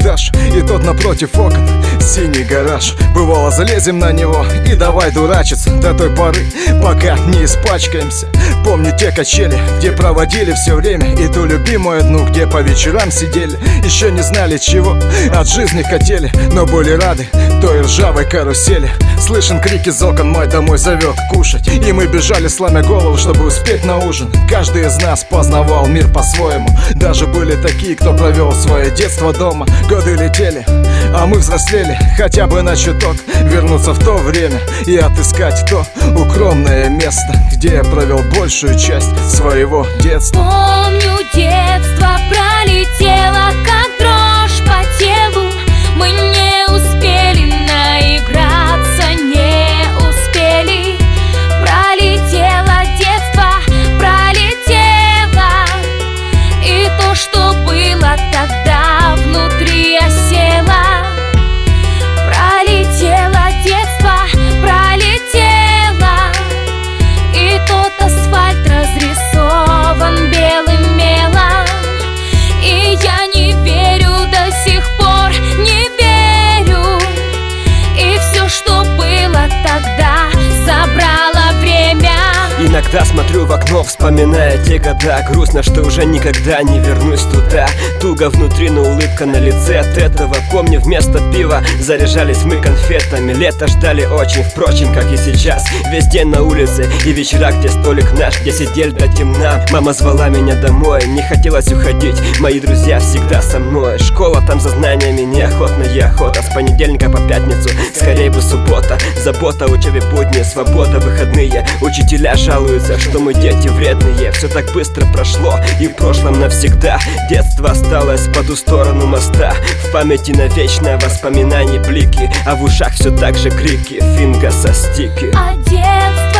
этаж, и тот напротив окон синий гараж. Бывало, залезем на него и давай дурачиться до той поры, пока не испачкаемся. Помню те качели, где проводили все время, и ту любимую одну, где по вечерам сидели. Еще не знали чего от жизни хотели, но были рады той ржавой карусели. Слышен крик из окон, мой домой зовет кушать, и мы бежали, сломя голову, чтобы успеть на ужин. Каждый из нас познавал мир по-своему. Даже были такие, кто провел свое детство дома. Годы летели, а мы взрослели. Хотя бы на чуток вернуться в то время и отыскать то укромное место, где я провел большую часть своего детства. Помню, детство пролетело, как дрожь по телу. Мы не успели наиграться, не успели. Пролетело детство, пролетело. И то, что было тогда, внутри осело. Пролетело детство, пролетело. И тот асфальт разрисован белым мелом. И я не верю до сих пор, не верю. И все, что было тогда, забрало время. Иногда смотрю в окно, вспоминая те года. Грустно, что уже никогда не вернусь туда. Туго внутри, но улыбка на лице от этого. Помню, вместо пива заряжались мы конфетами. Лето ждали очень, впрочем, как и сейчас. Весь день на улице и вечера, где столик наш, где сидели до темна. Мама звала меня домой, не хотелось уходить. Мои друзья всегда со мной. Школа, там за знаниями неохотно и охота. С понедельника по пятницу, скорее бы суббота. Забота, учебе будни, свобода, выходные. Учителя жалуются, что мы дети вредные. Все так быстро прошло и в прошлом навсегда. Детство осталось по ту сторону моста. В памяти навечно воспоминаний блики, а в ушах все так же крики Фингаса Стики. А детство